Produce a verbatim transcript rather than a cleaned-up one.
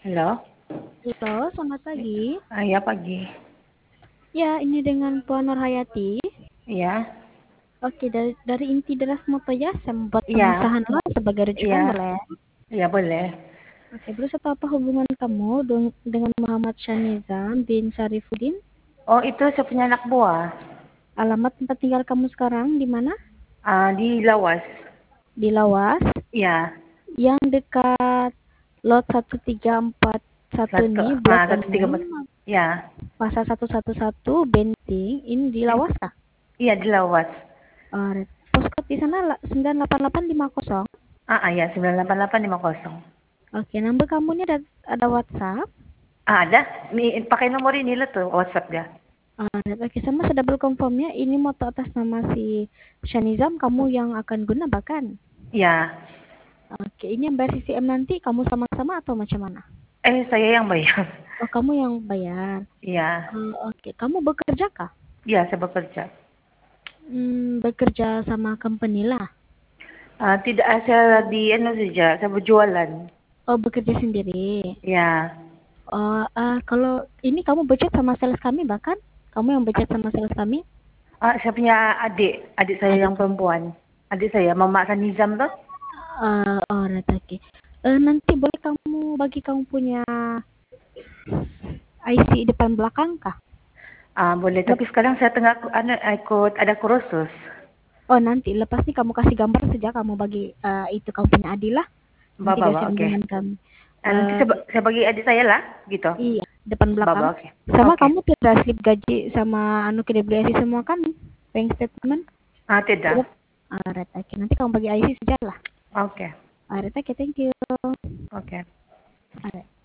Halo? Halo, selamat pagi. Ah, ya pagi. Ya, ini dengan Puan Nurhayati. Iya, Oke, dari dari inti deras moto ya, saya membuat iya, pengusahaan lo sebagai iya, rujukan boleh. iya boleh. Oke, terus atau apa hubungan kamu deng- dengan Muhammad Syanizam bin Syarifuddin? Oh itu saya punya anak buah. Alamat tempat tinggal kamu sekarang di mana? Ah, di Lawas. Di Lawas, Iya, yang dekat lot satu tiga empat satu satu, nih, ah blok satu tiga empat. enam, Iya, pasar satu satu satu, Benting. Ini di eh, Lawas kah? iya di Lawas. Oh, postcode di sana la- sembilan delapan delapan lima nol. Ah, ah ya sembilan delapan delapan lima nol. Oke, nomor kamu ini ada, ada WhatsApp. Ah, ada. Nih pakai nomor ini lah tuh WhatsApp dia. Uh, oke, sama sudah double confirmnya. Ini moto atas nama si Shanizam, kamu yang akan guna bahkan. Iya. Oke, ini yang bayar C C M nanti kamu sama-sama atau macam mana? Eh saya yang bayar. Oh, kamu yang bayar. Iya, Uh, oke, kamu bekerja kah? iya saya bekerja. Hmm, bekerja sama company lah. Ah, tidak ah, saya di anu saja, saya berjualan. Oh, bekerja sendiri. Iya. Oh, uh, kalau ini kamu budget sama sales kami bahkan? Kamu yang budget sama sales kami? Ah, saya punya adik, adik saya Adik. yang perempuan. Adik saya, Mama Sanizam tuh. Uh, oh, right, oke. Okay. Uh, nanti boleh kamu bagi kamu punya I C depan belakang kah? Ah, boleh, tapi Lep- sekarang saya tengah ku- anu, ikut ada kursus. oh, nanti lepas nih kamu kasih gambar saja, kamu bagi uh, itu kamu punya Adilah. Nanti Bapak, Bapak, kasih oke. dengan kami. Ah, nanti Uh, saya, ba- saya bagi adik saya lah, gitu. iya, depan Bapak, belakang. oke. Sama Oke. kamu tidak slip gaji sama anu K D B S I semua kan? Bank statement. Ah, tidak. Tidak. Alright, oke. Nanti kamu bagi I C saja lah. Oke. Alright, oke, thank you. Oke. Alright.